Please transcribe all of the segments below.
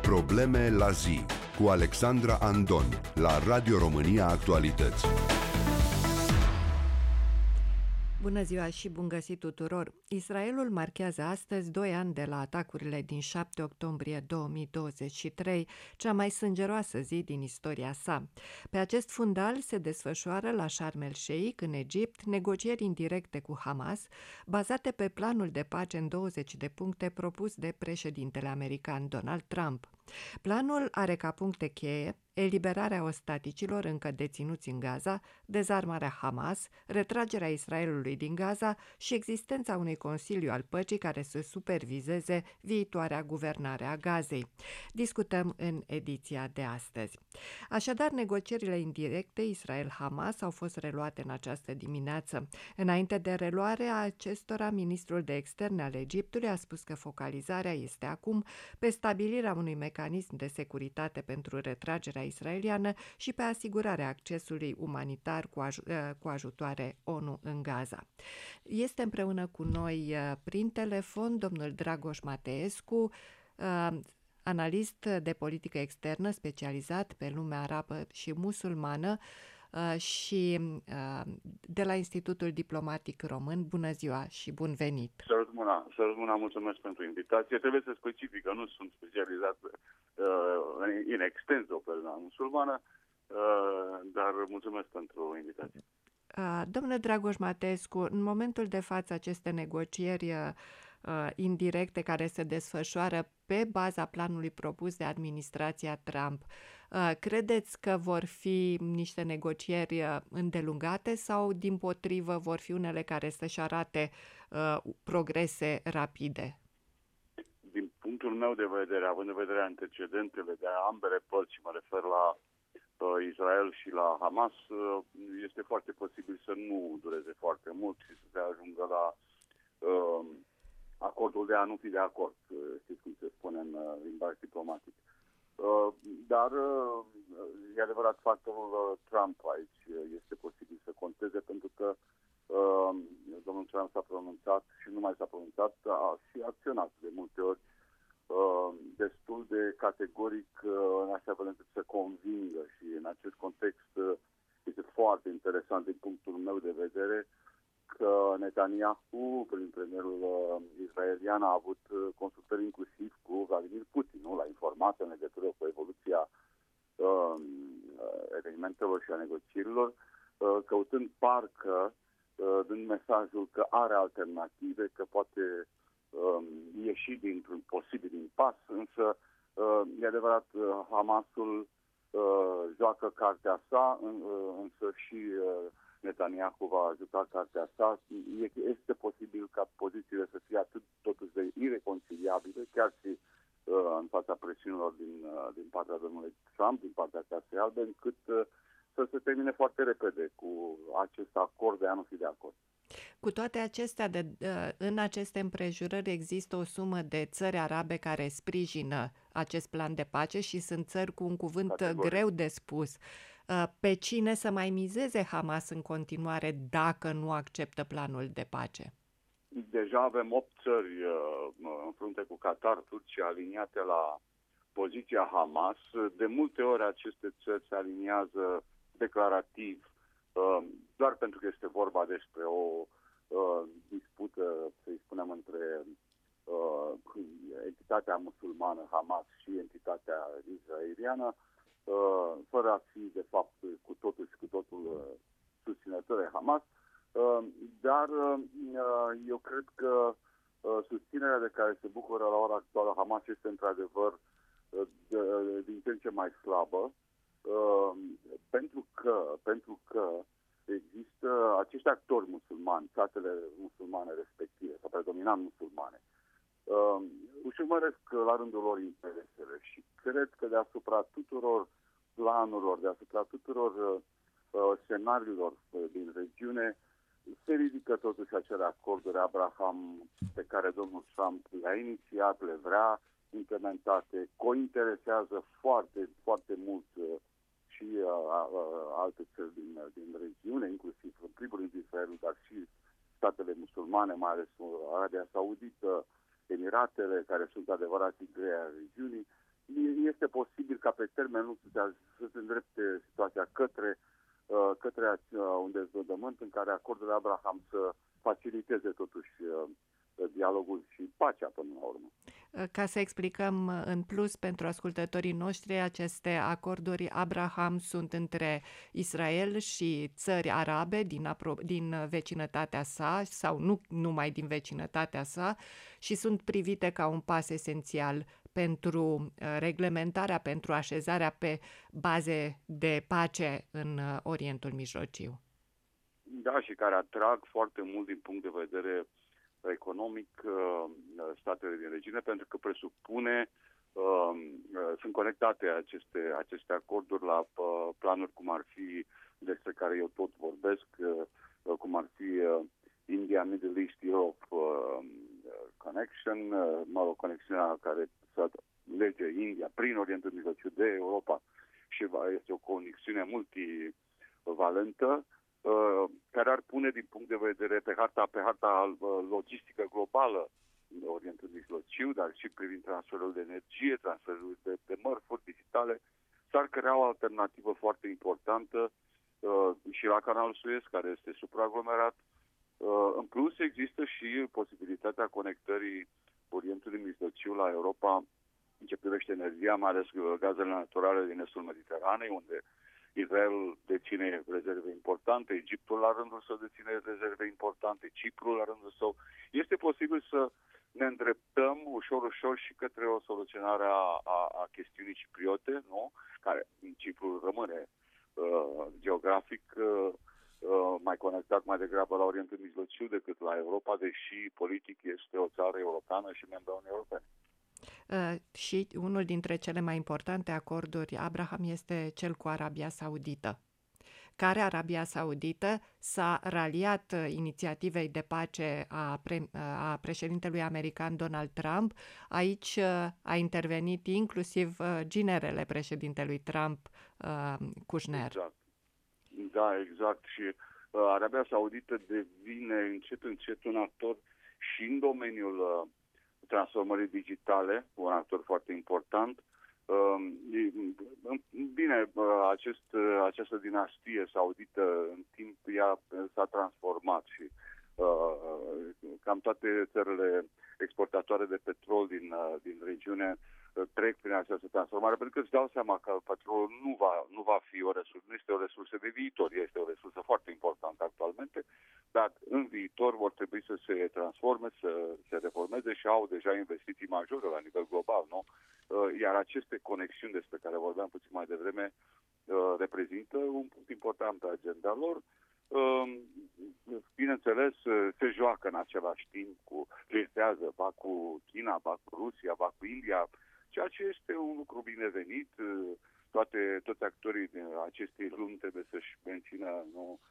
Probleme la zi cu Alexandra Andon la Radio România Actualități. Bună ziua și bun găsit tuturor! Israelul marchează astăzi 2 ani de la atacurile din 7 octombrie 2023, cea mai sângeroasă zi din istoria sa. Pe acest fundal se desfășoară la Sharm el-Sheikh, în Egipt, negocieri indirecte cu Hamas, bazate pe planul de pace în 20 de puncte propus de președintele american Donald Trump. Planul are ca puncte cheie eliberarea ostaticilor încă deținuți în Gaza, dezarmarea Hamas, retragerea Israelului din Gaza și existența unui Consiliu al Păcii care să supervizeze viitoarea guvernare a Gazei. Discutăm în ediția de astăzi. Așadar, negocierile indirecte Israel-Hamas au fost reluate în această dimineață. Înainte de reluarea acestora, ministrul de externe al Egiptului a spus că focalizarea este acum pe stabilirea unui mecanism de securitate pentru retragerea israeliană și pe asigurarea accesului umanitar cu ajutoare ONU în Gaza. Este împreună cu noi prin telefon domnul Dragoș Mateescu, analist de politică externă specializat pe lumea arabă și musulmană și de la Institutul Diplomatic Român. Bună ziua și bun venit! Să rămână, mulțumesc pentru invitație. Trebuie să specific că nu sunt specializat în extenso pe lumea musulmană, dar mulțumesc pentru invitație. Domnule Dragoș Mateescu, în momentul de față aceste negocieri indirecte care se desfășoară pe baza planului propus de administrația Trump, credeți că vor fi niște negocieri îndelungate sau, dimpotrivă, vor fi unele care să-și arate progrese rapide? Din punctul meu de vedere, având în vedere antecedentele de ambele părți, și mă refer la Israel și la Hamas, este foarte posibil să nu dureze foarte mult și să se ajungă la acordul de a nu fi de acord, știți cum se spune în limbaj diplomatic. Dar e adevărat, factorul Trump aici este posibil să conteze, pentru că domnul Trump s-a pronunțat și nu mai s-a pronunțat, a și acționat de multe ori destul de categoric în așa fel încât să convingă, și în acest context este foarte interesant din punctul meu de vedere că Netanyahu, prin premierul israelian, a avut consultări inclusiv cu Vladimir Putin, nu? L-a informat în legătură cu evoluția evenimentelor și a negocierilor, căutând parcă, dând mesajul că are alternative, că poate ieși dintr-un posibil impas, însă e adevărat, Hamasul joacă cartea sa, însă și Netanyahu va juca cartea sa. Este posibil ca pozițiile să fie atât totuși de ireconciliabile, chiar și în fața presiunilor din partea domnului Trump, din partea Casei Albe, încât să se termine foarte repede cu acest acord de a nu fi de acord. Cu toate acestea, în aceste împrejurări există o sumă de țări arabe care sprijină acest plan de pace și sunt țări cu un cuvânt greu de spus. Pe cine să mai mizeze Hamas în continuare dacă nu acceptă planul de pace? Deja avem 8 țări în frunte cu Qatar, Turcia, aliniate la poziția Hamas. De multe ori aceste țări se aliniază declarativ, doar pentru că este vorba despre o dispută, să-i spunem, între entitatea musulmană Hamas și entitatea israeliană, fără a fi, de fapt, cu totul susținători Hamas. Dar eu cred că susținerea de care se bucură la ora actuală Hamas este într-adevăr din ce în ce mai slabă, pentru că există acești actori musulmani, statele musulmane respective, sau predominant musulmane, își urmăresc la rândul lor interesele și cred că deasupra tuturor planurilor, deasupra tuturor scenariilor din regiune, se ridică totuși acele acorduri Abraham pe care domnul Trump le-a inițiat, le vrea implementate, cointeresează foarte, foarte mult și alte țări din regiune, inclusiv în primul rând Israelul, dar și statele musulmane, mai ales Arabia Saudită, Emiratele, care sunt adevărații grei ai regiunii, este posibil ca pe termen lung să se îndrepte situația către un dezvoltament în care acordul Abraham să faciliteze totuși dialogul și pacea până la urmă. Ca să explicăm în plus pentru ascultătorii noștri, aceste acorduri Abraham sunt între Israel și țări arabe din vecinătatea sa sau nu numai din vecinătatea sa și sunt privite ca un pas esențial pentru reglementarea, pentru așezarea pe baze de pace în Orientul Mijlociu. Da, și care atrag foarte mult din punct de vedere economic statele din regiune, pentru că presupune, sunt conectate aceste acorduri la planuri cum ar fi, despre care eu tot vorbesc, cum ar fi India, Middle East, Europe Connection, conexiunea care să lege India prin Orientul Mijlociu de Europa și este o conexiune multivalentă, care ar pune din punct de vedere pe harta logistică globală Orientul Mijlociu, dar și privind transferul de energie, transferul de mărfuri digitale, s-ar crea o alternativă foarte importantă și la Canalul Suez, care este supraaglomerat. În plus, există și posibilitatea conectării Orientului Mijlociu la Europa în ce privește energia, mai ales gazele naturale din estul Mediteranei, unde Israel deține rezerve importante, Egiptul la rândul său deține rezerve importante, Ciprul la rândul său. Este posibil să ne îndreptăm ușor și către o soluționare a chestiunii cipriote, nu? Care Ciprul rămâne geografic mai conectat mai degrabă la Orientul Mijlociu decât la Europa, deși politic este o țară europeană și membru Uniunii Europene. Și unul dintre cele mai importante acorduri Abraham este cel cu Arabia Saudită, care Arabia Saudită s-a raliat inițiativei de pace a președintelui american Donald Trump. Aici a intervenit inclusiv ginerele președintelui Trump, Kushner. Exact. Da, exact. Și Arabia Saudită devine încet un actor și în domeniul transformării digitale, un actor foarte important. Bine, această dinastie saudită în timp ea s-a transformat și cam toate țările exportatoare de petrol din regiune trec prin această transformare, pentru că îți dau seama că petrolul nu va fi o resursă, nu este o resursă de viitor, este o resursă foarte importantă actualmente, dar în viitor vor trebui să se transforme, să se reformeze și au deja investiții majore la nivel global, nu? Iar aceste conexiuni despre care vorbeam puțin mai devreme reprezintă un punct important pe agenda lor. Bineînțeles, se joacă în același timp flirtează, ba cu China, ba cu Rusia, ba cu India, ceea ce este un lucru binevenit. Toți actorii din acestei lumi trebuie să-și mențină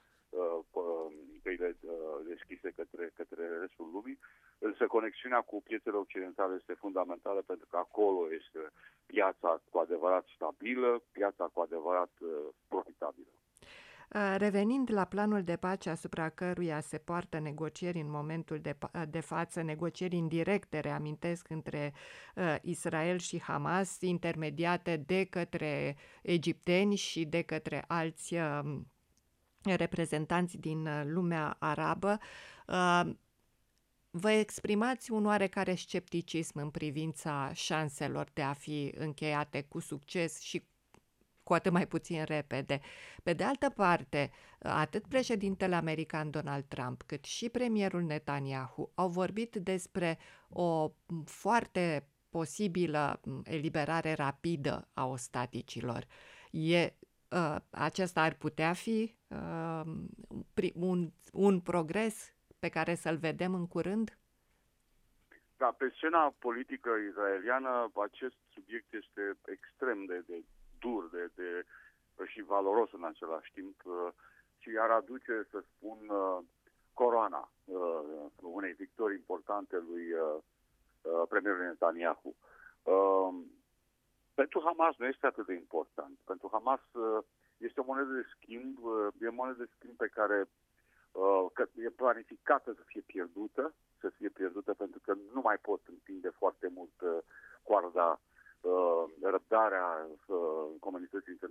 căile deschise către restul lumii. Însă conexiunea cu piețele occidentale este fundamentală, pentru că acolo este piața cu adevărat stabilă, piața cu adevărat profitabilă. Revenind la planul de pace asupra căruia se poartă negocieri în momentul de față, negocieri indirecte, reamintesc, între Israel și Hamas, intermediate de către egipteni și de către alți reprezentanți din lumea arabă, vă exprimați un oarecare scepticism în privința șanselor de a fi încheiate cu succes și cu atât mai puțin repede. Pe de altă parte, atât președintele american Donald Trump, cât și premierul Netanyahu au vorbit despre o foarte posibilă eliberare rapidă a ostaticilor. Acesta ar putea fi un progres pe care să-l vedem în curând? Da, pe scena politică israeliană acest subiect este extrem de dur și valoros în același timp și ar aduce, să spun, coroana unei victorii importante lui premierul Netanyahu. Pentru Hamas nu este atât de important. Pentru Hamas este o monedă de schimb, e o monedă de schimb pe care e planificată să fie pierdută pentru că nu mai pot întinde foarte mult coarda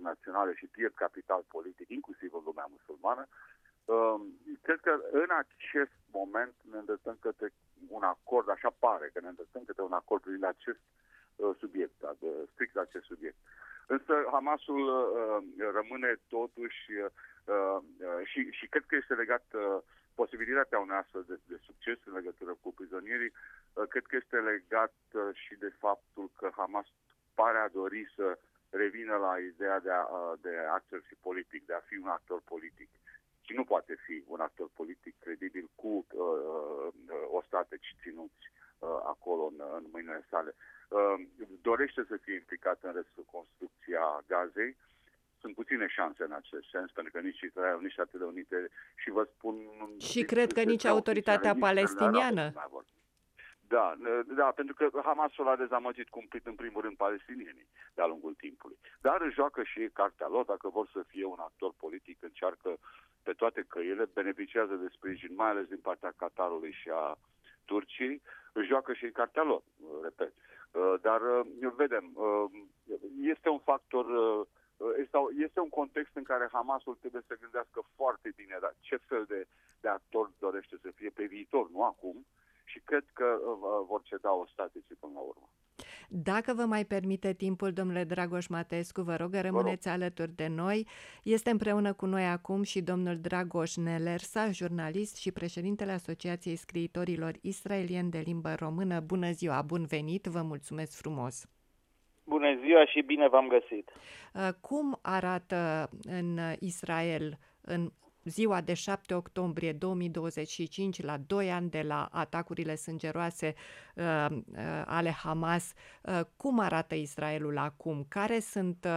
internaționale și pierd capital politic, inclusiv în lumea musulmană. Cred că în acest moment ne îndreptăm către un acord, așa pare că ne îndreptăm către un acord privind acest subiect, strict acest subiect. Însă Hamasul rămâne totuși și cred că este legat posibilitatea unei astfel de succes în legătură cu prizonierii, cred că este legat și de faptul că Hamas pare a dori să revină la ideea de actor și politic, de a fi un actor politic. Și nu poate fi un actor politic credibil cu ostateci ținuți acolo în mâinile sale. Dorește să fie implicat în reconstrucția Gazei. Sunt puține șanse în acest sens, pentru că nici Israel, nici Statele Unite și vă spun... Și cred că nici autoritatea palestiniană. Da, pentru că Hamasul a dezamăgit cumplit în primul rând palestinienii de-a lungul timpului. Dar își joacă și ei cartea lor, dacă vor să fie un actor politic, încearcă pe toate căile, beneficiază de sprijin, mai ales din partea Qatarului și a Turciei, își joacă și ei cartea lor, repet. Dar vedem, este un factor, este un context în care Hamasul trebuie să gândească foarte bine ce fel de actor dorește să fie pe viitor, nu acum, și cred că vor ceda ostaticii până la urmă. Dacă vă mai permite timpul, domnule Dragoș Matescu, vă rog, rămâneți alături de noi. Este împreună cu noi acum și domnul Dragoș Nelersa, jurnalist și președintele Asociației Scriitorilor Israelieni de Limbă Română. Bună ziua, bun venit, vă mulțumesc frumos! Bună ziua și bine v-am găsit! Cum arată în Israel în ziua de 7 octombrie 2025, la 2 ani de la atacurile sângeroase ale Hamas, cum arată Israelul acum? Care sunt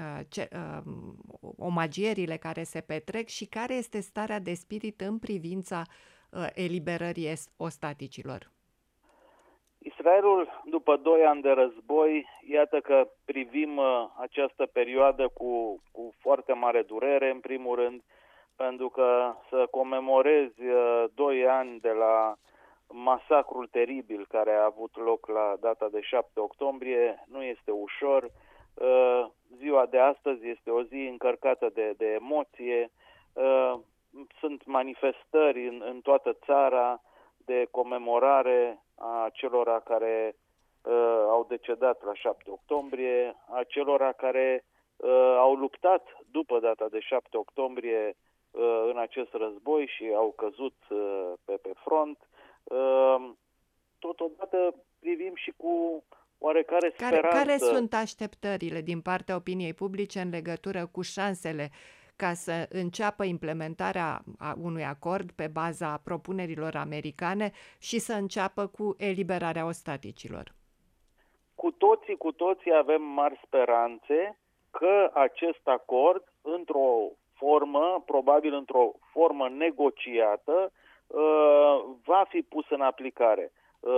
omagierile care se petrec și care este starea de spirit în privința eliberării ostaticilor? Israelul, după 2 ani de război, iată că privim această perioadă cu foarte mare durere, în primul rând, pentru că să comemorezi 2 ani de la masacrul teribil care a avut loc la data de 7 octombrie nu este ușor. Ziua de astăzi este o zi încărcată de emoție. Sunt manifestări în toată țara de comemorare a celora care au decedat la 7 octombrie, a celora care au luptat după data de 7 octombrie în acest război și au căzut pe front. Totodată privim și cu oarecare speranță. Care sunt așteptările din partea opiniei publice în legătură cu șansele ca să înceapă implementarea unui acord pe baza propunerilor americane și să înceapă cu eliberarea ostaticilor? Cu toții avem mari speranțe că acest acord, probabil într-o formă negociată, va fi pus în aplicare.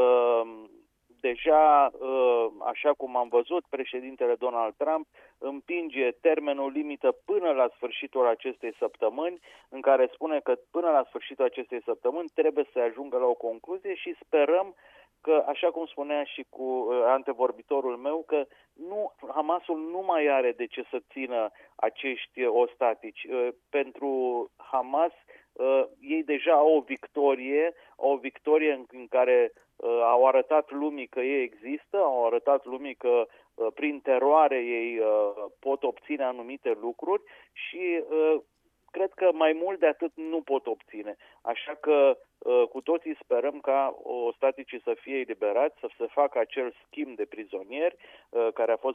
Deja, așa cum am văzut, președintele Donald Trump împinge termenul limită până la sfârșitul acestei săptămâni, în care spune că până la sfârșitul acestei săptămâni trebuie să ajungă la o concluzie și sperăm că, așa cum spunea și cu antevorbitorul meu, că Hamasul nu mai are de ce să țină acești ostatici. Pentru Hamas, ei deja au o victorie în care au arătat lumii că ei există, au arătat lumii că prin teroare ei pot obține anumite lucruri și cred că mai mult de atât nu pot obține. Așa că cu toții sperăm ca ostaticii să fie eliberați, să se facă acel schimb de prizonieri care a fost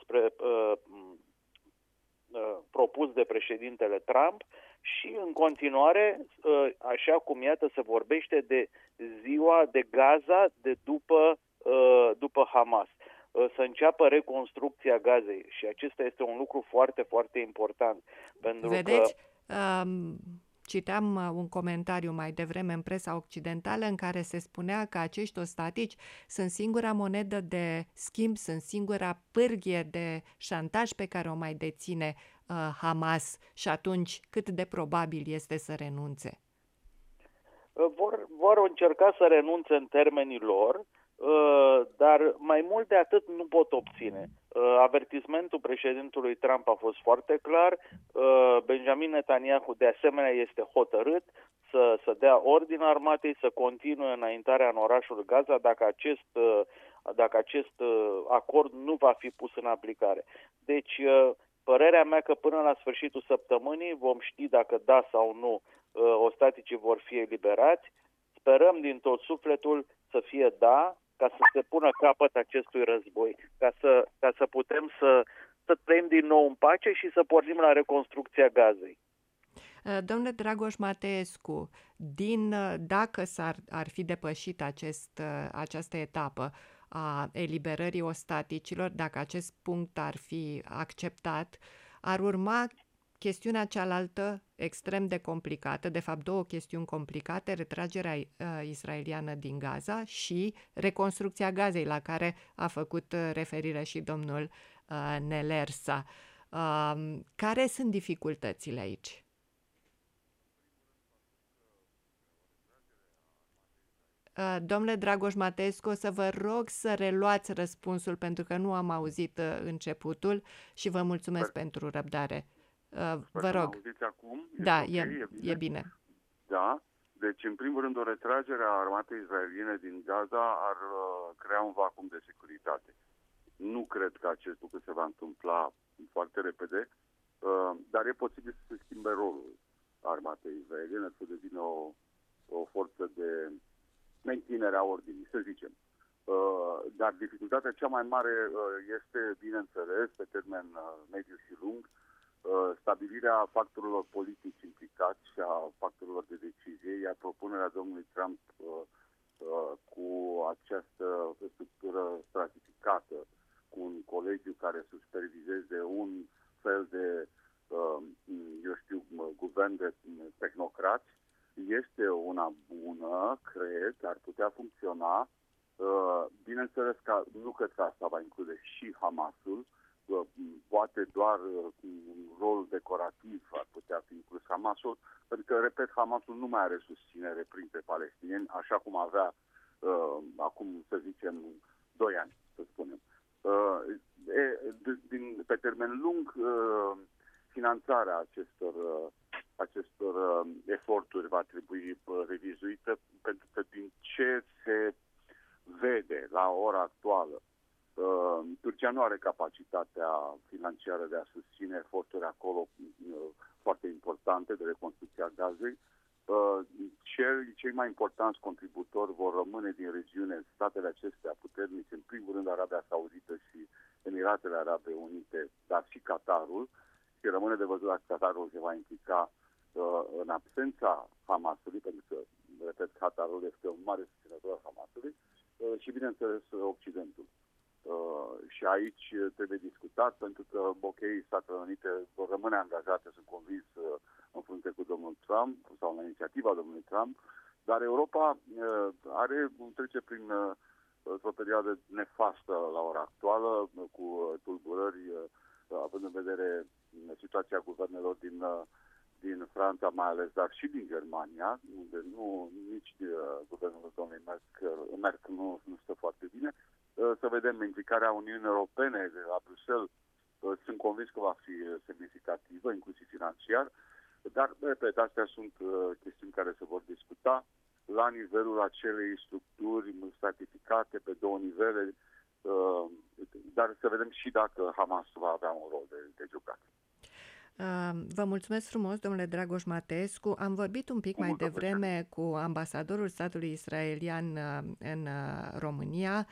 propus de președintele Trump și în continuare, așa cum iată se vorbește de ziua de Gaza de după Hamas. Să înceapă reconstrucția Gazei și acesta este un lucru foarte, foarte important. Vedeți? Citeam un comentariu mai devreme în presa occidentală în care se spunea că acești ostatici sunt singura monedă de schimb, sunt singura pârghie de șantaj pe care o mai deține Hamas și atunci cât de probabil este să renunțe? Vor încerca să renunțe în termenii lor, dar mai mult de atât nu pot obține. Avertismentul președintelui Trump a fost foarte clar. Benjamin Netanyahu de asemenea este hotărât să dea ordine armatei să continue înaintarea în orașul Gaza dacă acest acord nu va fi pus în aplicare. Deci, părerea mea că până la sfârșitul săptămânii vom ști dacă da sau nu ostaticii vor fi eliberați. Sperăm din tot sufletul să fie da, ca să se pună capăt acestui război, ca să putem să trăim din nou în pace și să pornim la reconstrucția Gazei. Domnule Dragoș Mateescu, dacă ar fi depășit această etapă a eliberării ostaticilor, dacă acest punct ar fi acceptat, ar urma chestiunea cealaltă extrem de complicată, de fapt două chestiuni complicate, retragerea israeliană din Gaza și reconstrucția Gazei, la care a făcut referire și domnul Nelersa. Care sunt dificultățile aici? Domnule Dragoș Mateescu, o să vă rog să reluați răspunsul pentru că nu am auzit începutul și vă mulțumesc pentru răbdare. Vă rog. Acum? Da, e bine. Da, deci în primul rând o retragere a armatei israeliene din Gaza ar crea un vacuum de securitate. Nu cred că acest lucru se va întâmpla foarte repede, dar e posibil să se schimbe rolul armatei israeliene, să devină o forță de menținere a ordinii, să zicem. Dar dificultatea cea mai mare este, bineînțeles, pe termen mediu și lung, stabilirea factorilor politici implicați și a factorilor de decizie, iar propunerea domnului Trump cu această structură stratificată, cu un colegiu care să superviseze un fel de, guvern de tehnocrați, este una bună, cred, ar putea funcționa. Bineînțeles că nu cred că asta va include și Hamasul, poate doar un rol decorativ ar putea fi inclus Hamasul, pentru că, repet, Hamasul nu mai are susținere printre palestinieni, așa cum avea acum, să zicem, 2 ani, să spunem. Pe termen lung, finanțarea acestor eforturi va trebui revizuită, pentru că din ce se vede la ora actuală, Turcia nu are capacitatea financiară de a susține eforturi acolo foarte importante de reconstrucția Gazei. Cei mai importanți contributori vor rămâne din regiune statele acestea puternice, în primul rând Arabia Saudită și Emiratele Arabe Unite, dar și Qatarul. Și rămâne de văzut dacă Qatarul se va implica în absența Hamasului, pentru că, repet, Qatarul este un mare susținător al Hamasului, și, bineînțeles, Occidentul. Și aici trebuie discutat, pentru că, Statele Unite vor rămâne angajate, sunt convins, în frunte cu domnul Trump sau la inițiativa domnului Trump, dar Europa trece prin o perioadă nefastă la ora actuală, cu tulburări, având în vedere situația guvernelor din Franța, mai ales, dar și din Germania, unde nici guvernul domnului Merkel nu stă foarte bine. Să vedem implicarea Uniunii Europene de la Bruxelles. Sunt convins că va fi semnificativă, inclusiv financiar, dar, repet, astea sunt chestiuni care se vor discuta la nivelul acelei structuri stratificate pe 2 nivele, dar să vedem și dacă Hamas va avea un rol de jucat. Vă mulțumesc frumos, domnule Dragoș Mateescu. Am vorbit un pic mai devreme cu ambasadorul statului israelian în România.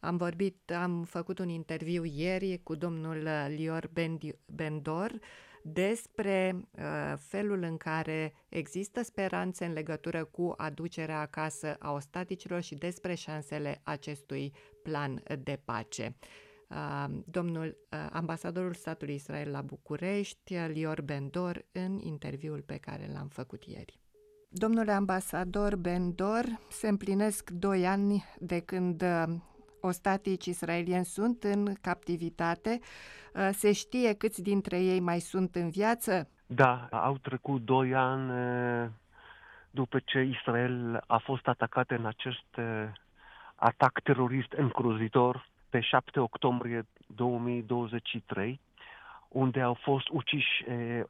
Am făcut un interviu ieri cu domnul Lior Ben-Dor despre felul în care există speranțe în legătură cu aducerea acasă a ostaticilor și despre șansele acestui plan de pace. Domnul ambasadorul statului Israel la București, Lior Ben-Dor, în interviul pe care l-am făcut ieri. Domnule ambasador Ben-Dor, se împlinesc 2 ani de când ostatici israelieni sunt în captivitate. Se știe câți dintre ei mai sunt în viață? Da, au trecut 2 ani după ce Israel a fost atacat în acest atac terorist îngrozitor pe 7 octombrie 2023, unde au fost uciși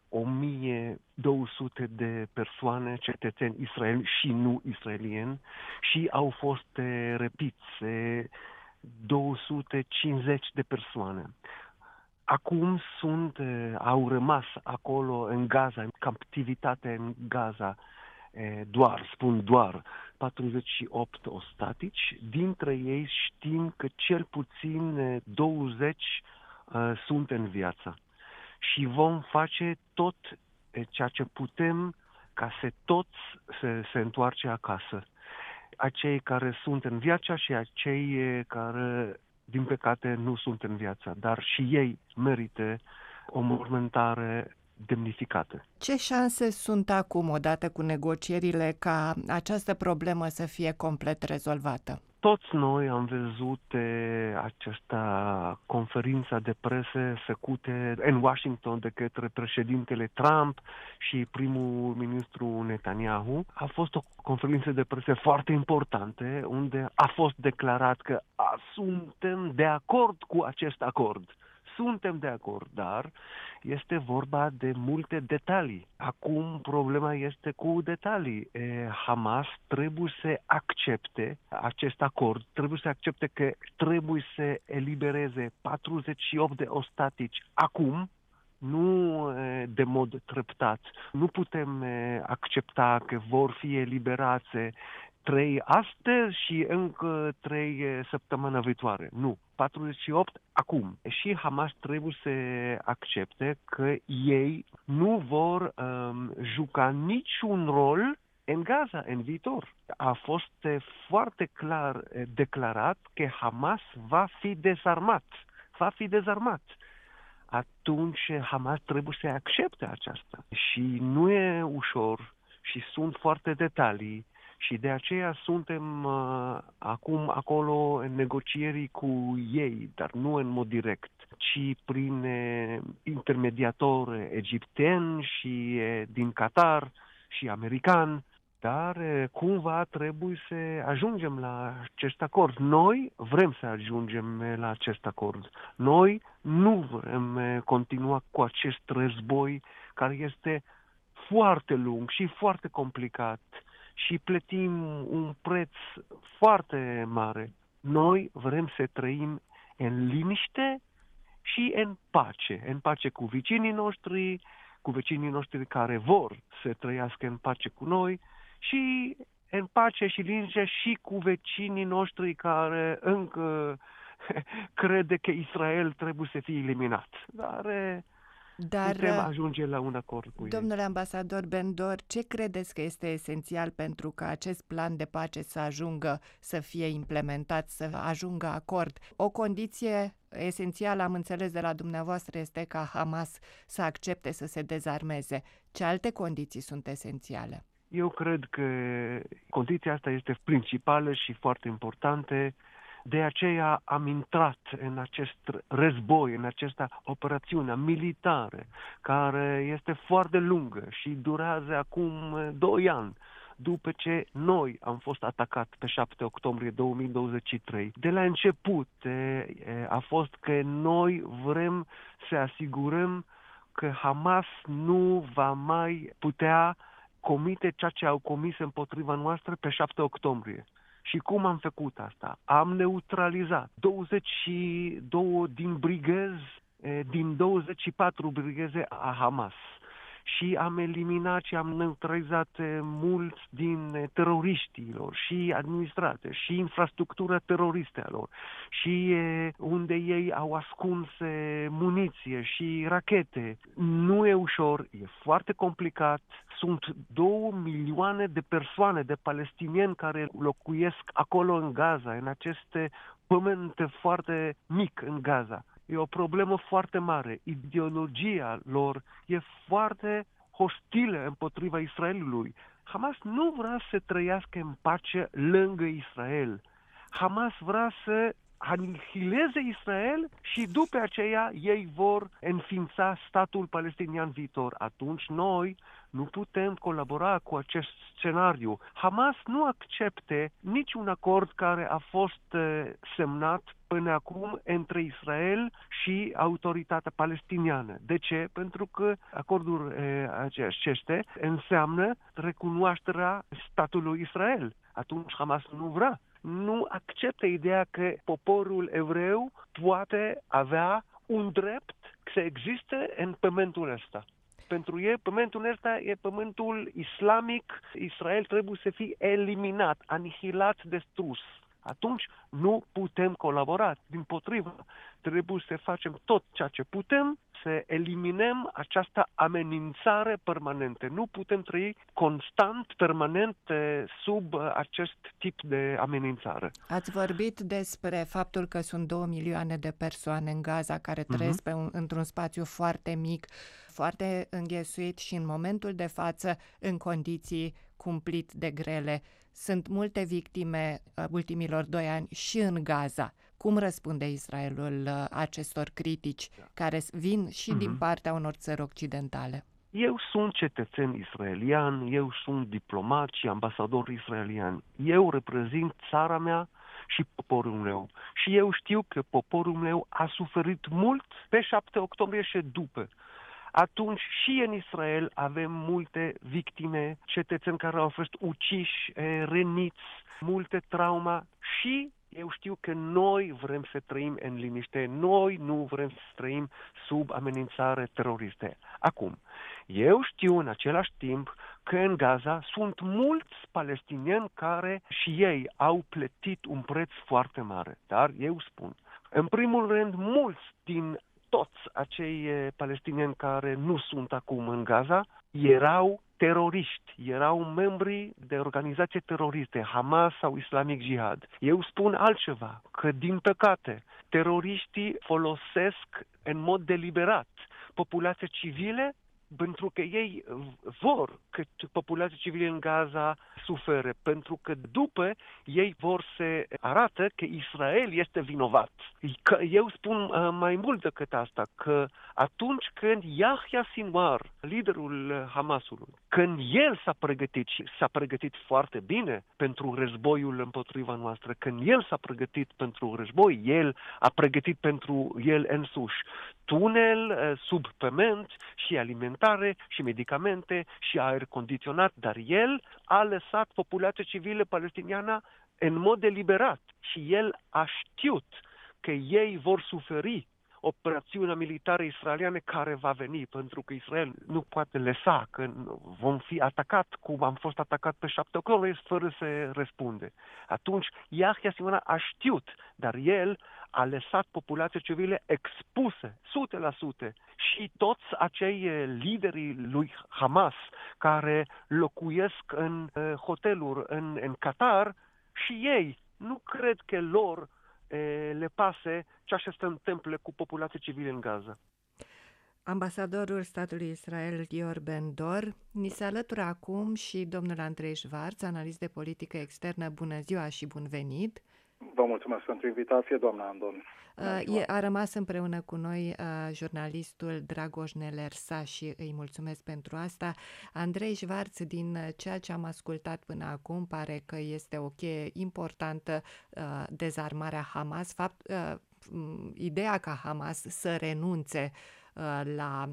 1200 de persoane, cetățeni israelieni și nu israelieni, și au fost răpiți 250 de persoane. Acum au rămas acolo în Gaza, în captivitate în Gaza, doar 48 ostatici. Dintre ei știm că cel puțin 20 sunt în viață. Și vom face tot ceea ce putem ca să toți se întoarce acasă. Acei care sunt în viață și acei care, din păcate, nu sunt în viață. Dar și ei merită o mormântare demnificată. Ce șanse sunt acum, odată cu negocierile, ca această problemă să fie complet rezolvată? Toți noi am văzut această conferință de presă făcută în Washington de către președintele Trump și primul ministru Netanyahu. A fost o conferință de presă foarte importantă, unde a fost declarat că suntem de acord cu acest acord. Suntem de acord, dar este vorba de multe detalii. Acum problema este cu detalii. Hamas trebuie să accepte acest acord, trebuie să accepte că trebuie să elibereze 48 de ostatici acum, nu de mod treptat. Nu putem accepta că vor fi eliberați 3 astăzi și încă 3 săptămâna viitoare. Nu, 48 acum. Și Hamas trebuie să accepte că ei nu vor juca niciun rol în Gaza în viitor. A fost foarte clar declarat că Hamas va fi dezarmat. Atunci Hamas trebuie să accepte aceasta. Și nu e ușor și sunt foarte detalii. Și de aceea suntem acum acolo în negocieri cu ei, dar nu în mod direct, ci prin intermediatori egipteni și din Qatar și american. Dar cumva trebuie să ajungem la acest acord. Noi vrem să ajungem la acest acord. Noi nu vrem continua cu acest război care este foarte lung și foarte complicat. Și plătim un preț foarte mare. Noi vrem să trăim în liniște și în pace cu vecinii noștri care vor să trăiască în pace cu noi și în pace și liniște și cu vecinii noștri care încă crede că Israel trebuie să fie eliminat. Dar putem ajunge la un acord cu ei. Domnule ambasador Ben-Dor, ce credeți că este esențial pentru ca acest plan de pace să ajungă să fie implementat, să ajungă acord? O condiție esențială, am înțeles de la dumneavoastră, este ca Hamas să accepte să se dezarmeze. Ce alte condiții sunt esențiale? Eu cred că condiția asta este principală și foarte importantă. De aceea am intrat în acest război, în această operațiune militară, care este foarte lungă și durează acum 2 ani, după ce noi am fost atacat pe 7 octombrie 2023. De la început a fost că noi vrem să asigurăm că Hamas nu va mai putea comite ceea ce au comis împotriva noastră pe 7 octombrie. Și cum am făcut asta? Am neutralizat 22 din 24 brigăzi a Hamas. Și am eliminat și am neutralizat mulți din teroriștilor și administrate și infrastructura teroristă a lor. Și unde ei au ascuns muniție și rachete. Nu e ușor, e foarte complicat. Sunt 2 milioane de persoane, de palestinieni care locuiesc acolo în Gaza, în aceste pământ foarte mic în Gaza. E o problemă foarte mare. Ideologia lor e foarte hostilă împotriva Israelului. Hamas nu vrea să trăiască în pace lângă Israel. Hamas vrea să anihileze Israel și după aceea ei vor înființa statul palestinian viitor. Atunci noi nu putem colabora cu acest scenariu. Hamas nu accepte niciun acord care a fost semnat până acum între Israel și autoritatea palestiniană. De ce? Pentru că acordul acestea înseamnă recunoașterea statului Israel. Atunci Hamas nu vrea. Nu acceptă ideea că poporul evreu poate avea un drept să existe în pământul ăsta. Pentru ei, pământul ăsta e pământul islamic. Israel trebuie să fie eliminat, anihilat, distrus. Atunci nu putem colabora. Dimpotrivă, trebuie să facem tot ceea ce putem să eliminăm această amenințare permanentă. Nu putem trăi constant, permanent sub acest tip de amenințare. Ați vorbit despre faptul că sunt 2 milioane de persoane în Gaza care trăiesc într-un spațiu foarte mic, foarte înghesuit și în momentul de față în condiții cumplit de grele. Sunt multe victime ultimilor 2 ani și în Gaza. Cum răspunde Israelul acestor critici care vin și din partea unor țări occidentale? Eu sunt cetățen israelian, eu sunt diplomat și ambasador israelian. Eu reprezint țara mea și poporul meu. Și eu știu că poporul meu a suferit mult pe 7 octombrie și după. Atunci și în Israel avem multe victime, cetățeni care au fost uciși, răniți, multe trauma și eu știu că noi vrem să trăim în liniște, noi nu vrem să trăim sub amenințare teroriste. Acum, eu știu în același timp că în Gaza sunt mulți palestinieni care și ei au plătit un preț foarte mare. Dar eu spun, în primul rând, mulți din toți acei palestinieni care nu sunt acum în Gaza erau teroriști, erau membri de organizații teroriste, Hamas sau Islamic Jihad. Eu spun altceva, că din păcate teroriștii folosesc în mod deliberat populația civile pentru că ei vor că populația civilă în Gaza sufere, pentru că după ei vor să arată că Israel este vinovat. Eu spun mai mult decât asta, că atunci când Yahya Sinwar, liderul Hamasului, când el s-a pregătit foarte bine pentru războiul împotriva noastră, când el s-a pregătit pentru război, el a pregătit pentru el însuși tunel sub pământ și alimentare și medicamente și aer condiționat, dar el a lăsat populația civilă palestiniană în mod deliberat și el a știut că ei vor suferi operațiunea militară israeliană care va veni, pentru că Israel nu poate lăsa că vom fi atacat cum am fost atacat pe 7 octombrie fără să răspunde. Atunci Yahya Sinwar a știut, dar el a lăsat populația civilă expusă 100% și toți acei lideri lui Hamas care locuiesc în hoteluri în Qatar și ei nu cred că lor le pase ce se întâmplă cu populația civilă în Gaza. Ambasadorul statului Israel, Lior Ben-Dor, ni se alătură acum și domnul Andrei Schwarz, analist de politică externă. Bună ziua și bun venit! Vă mulțumesc pentru invitație, doamna Andon. A rămas împreună cu noi jurnalistul Dragoș Nelersa și îi mulțumesc pentru asta. Andrei Schwarz, din ceea ce am ascultat până acum, pare că este o cheie importantă dezarmarea Hamas. Ideea ca Hamas să renunțe la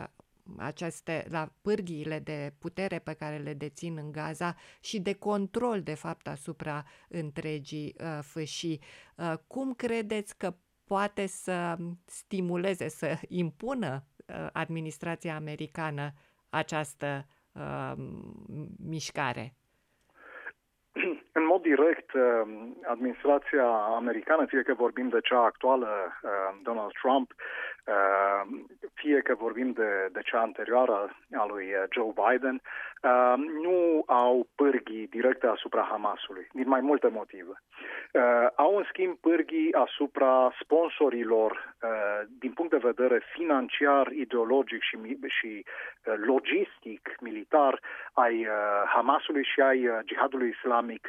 pârghiile de putere pe care le dețin în Gaza și de control, de fapt, asupra întregii fâșii. Cum credeți că poate să stimuleze, să impună administrația americană această mișcare? În mod direct, administrația americană, fie că vorbim de cea actuală, Donald Trump, fie că vorbim de cea anterioară a lui Joe Biden, nu au pârghii directe asupra Hamasului, din mai multe motive. Au, în schimb, pârghii asupra sponsorilor din punct de vedere financiar, ideologic și logistic, militar, ai Hamasului și ai Jihadului Islamic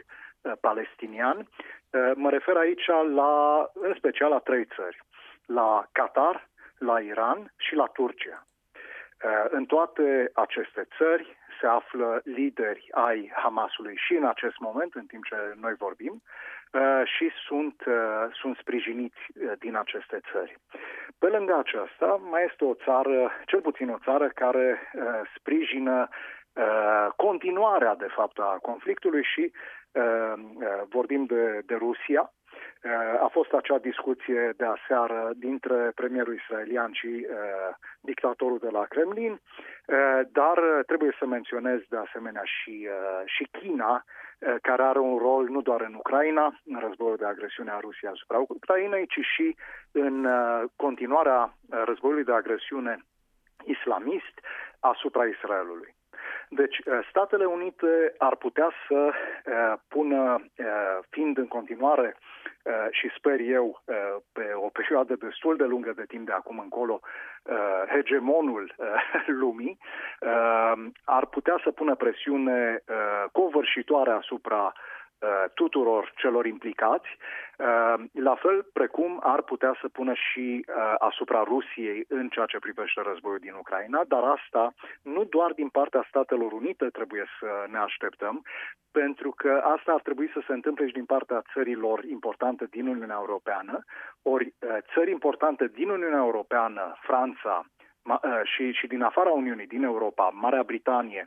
palestinian. Mă refer aici în special la 3 țări, la Qatar, la Iran și la Turcia. În toate aceste țări se află lideri ai Hamasului și în acest moment, în timp ce noi vorbim, și sunt sprijiniți din aceste țări. Pe lângă aceasta, mai este o țară, cel puțin o țară, care sprijină continuarea, de fapt, a conflictului și vorbim de Rusia. A fost acea discuție de aseară dintre premierul israelian și dictatorul de la Kremlin, dar trebuie să menționez de asemenea și China, care are un rol nu doar în Ucraina, în războiul de agresiune a Rusiei asupra Ucrainei, ci și în continuarea războiului de agresiune islamist asupra Israelului. Deci, Statele Unite ar putea să pună, fiind în continuare, și sper eu, pe o perioadă destul de lungă de timp de acum încolo, hegemonul lumii, ar putea să pună presiune covârșitoare asupra tuturor celor implicați, la fel precum ar putea să pună și asupra Rusiei în ceea ce privește războiul din Ucraina, dar asta nu doar din partea Statelor Unite trebuie să ne așteptăm, pentru că asta ar trebui să se întâmple și din partea țărilor importante din Uniunea Europeană, ori țări importante din Uniunea Europeană, Franța, și din afara Uniunii, din Europa, Marea Britanie,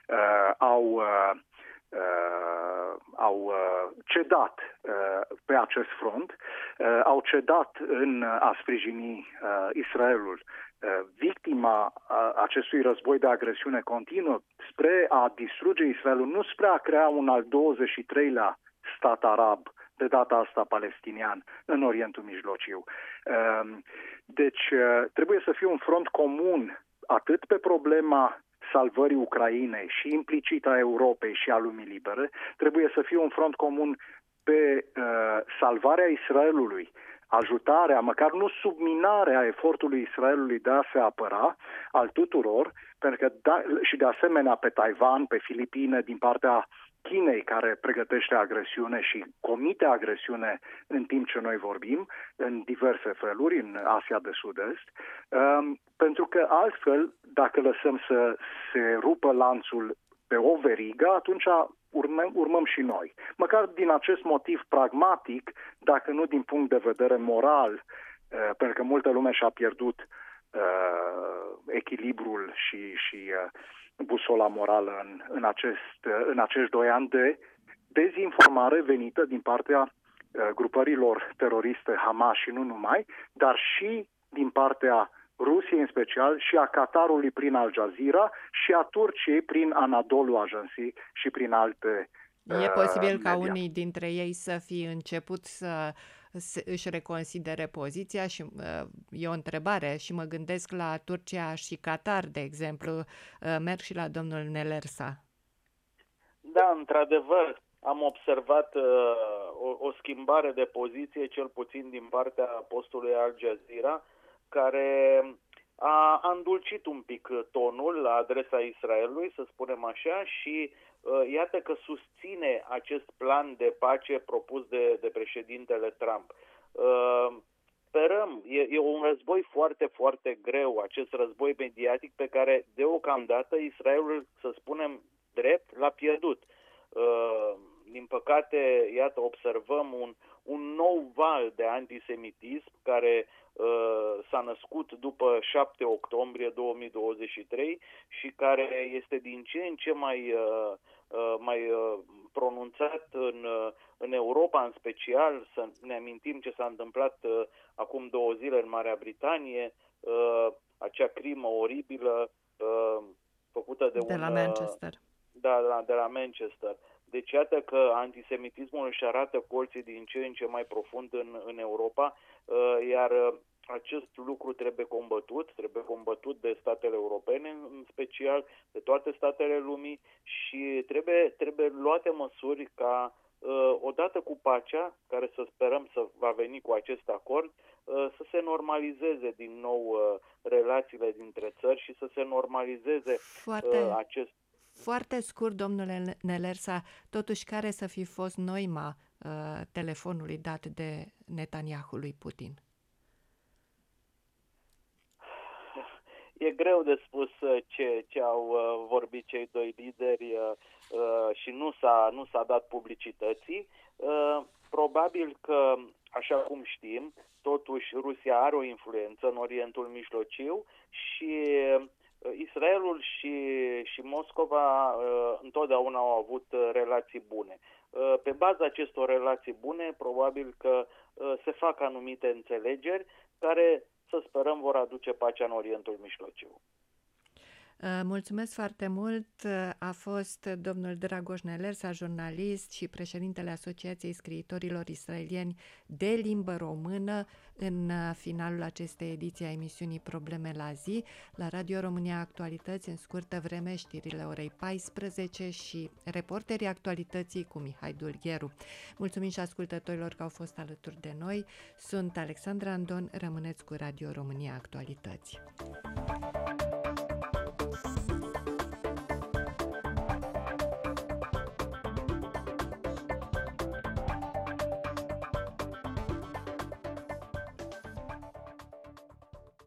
au cedat pe acest front, au cedat în a sprijini Israelul, victima acestui război de agresiune continuă, spre a distruge Israelul, nu spre a crea un al 23-lea stat arab, de data asta palestinian, în Orientul Mijlociu. Deci trebuie să fie un front comun atât pe problema salvării Ucrainei și implicit a Europei și a lumii libere, trebuie să fie un front comun pe salvarea Israelului, ajutarea, măcar nu subminarea efortului Israelului de a se apăra al tuturor, pentru că și de asemenea pe Taiwan, pe Filipine, din partea Chinei, care pregătește agresiune și comite agresiune în timp ce noi vorbim, în diverse feluri, în Asia de Sud-Est, pentru că altfel, dacă lăsăm să se rupă lanțul pe o verigă, atunci urmăm și noi. Măcar din acest motiv pragmatic, dacă nu din punct de vedere moral, pentru că multă lume și-a pierdut echilibrul și busola morală în acești 2 ani de dezinformare venită din partea grupărilor teroriste Hamas și nu numai, dar și din partea Rusiei în special și a Qatarului prin Al Jazeera și a Turciei prin Anadolu Agency și prin alte E posibil ca media. unii dintre ei să fi început să își reconsidere poziția și e o întrebare și mă gândesc la Turcia și Qatar, de exemplu. Merg și la domnul Nelersa. Da, într-adevăr, am observat o schimbare de poziție, cel puțin din partea postului Al Jazeera, care a îndulcit un pic tonul la adresa Israelului, să spunem așa, și iată că susține acest plan de pace propus de președintele Trump. Sperăm, e un război foarte, foarte greu, acest război mediatic pe care deocamdată Israelul, să spunem drept, l-a pierdut. Din păcate, iată, observăm un nou val de antisemitism care s-a născut după 7 octombrie 2023 și care este din ce în ce mai pronunțat în Europa în special. Să ne amintim ce s-a întâmplat acum 2 zile în Marea Britanie, acea crimă oribilă făcută de la Manchester. Da, de la Manchester. Deci iată că antisemitismul își arată colții din ce în ce mai profund în Europa, iar acest lucru trebuie combătut de statele europene în special, de toate statele lumii și trebuie luate măsuri ca odată cu pacea, care să sperăm să va veni cu acest acord, să se normalizeze din nou relațiile dintre țări și să se normalizeze acest... Foarte scurt, domnule Nelersa, totuși care să fi fost noima telefonului dat de Netanyahu lui Putin? E greu de spus ce au vorbit cei doi lideri și nu s-a dat publicității. Probabil că, așa cum știm, totuși Rusia are o influență în Orientul Mijlociu și Israelul și Moscova întotdeauna au avut relații bune. Pe baza acestor relații bune, probabil că se fac anumite înțelegeri care, să sperăm, vor aduce pacea în Orientul Mijlociu. Mulțumesc foarte mult. A fost domnul Dragoș Nelersa, jurnalist și președintele Asociației Scriitorilor Israelieni de limbă română, în finalul acestei ediții a emisiunii Probleme la zi. La Radio România Actualități, în scurtă vreme, știrile orei 14 și reporterii actualității cu Mihai Dulgheru. Mulțumim și ascultătorilor că au fost alături de noi. Sunt Alexandra Andon, rămâneți cu Radio România Actualități.